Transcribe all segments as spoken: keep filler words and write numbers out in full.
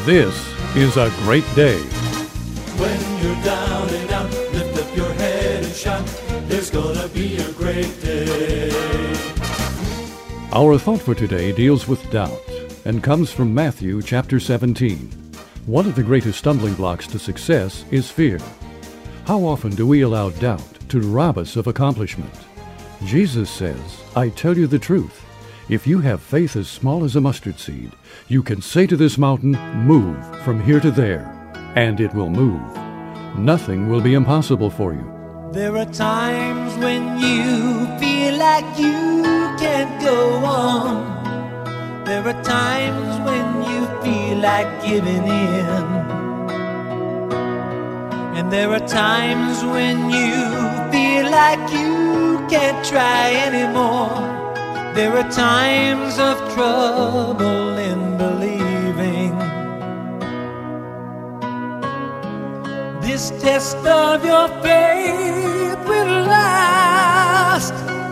This is a great day. When you're down and out, lift up your head and shout, there's gonna be a great day. Our thought for today deals with doubt and comes from Matthew chapter seventeen. One of the greatest stumbling blocks to success is fear. How often do we allow doubt to rob us of accomplishment? Jesus says, I tell you the truth. If you have faith as small as a mustard seed, you can say to this mountain, move from here to there, and it will move. Nothing will be impossible for you. There are times when you feel like you can't go on. There are times when you feel like giving in. And there are times when you feel like you can't try anymore. There are times of trouble in believing. This test of your faith will last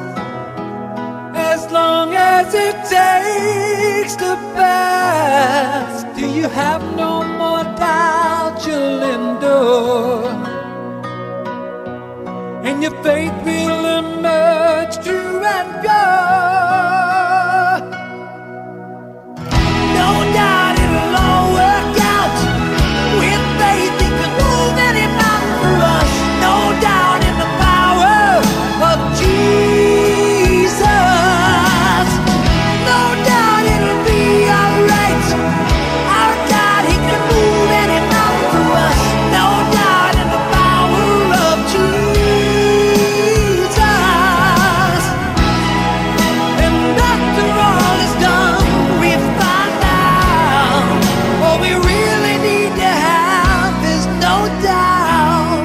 as long as it takes to pass. Do you have no more doubt you'll endure? And your faith will emerge true and pure. No doubt it'll all work out. With faith it can move any mountain for us. No doubt in the power of Jesus. No doubt it'll be alright. Our God, He can move any mountain for us. No doubt in the power of Jesus. And after all is done, we find out all we really need to have is no doubt.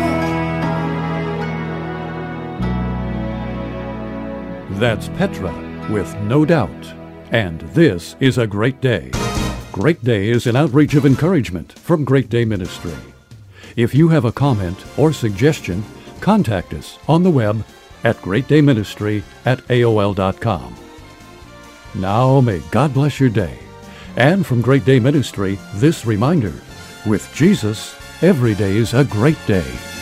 That's Petra with No Doubt. And this is a great day. Great Day is an outreach of encouragement from Great Day Ministry. If you have a comment or suggestion, contact us on the web at great day ministry at A O L dot com. Now may God bless your day. And from Great Day Ministry, this reminder, with Jesus, every day is a great day.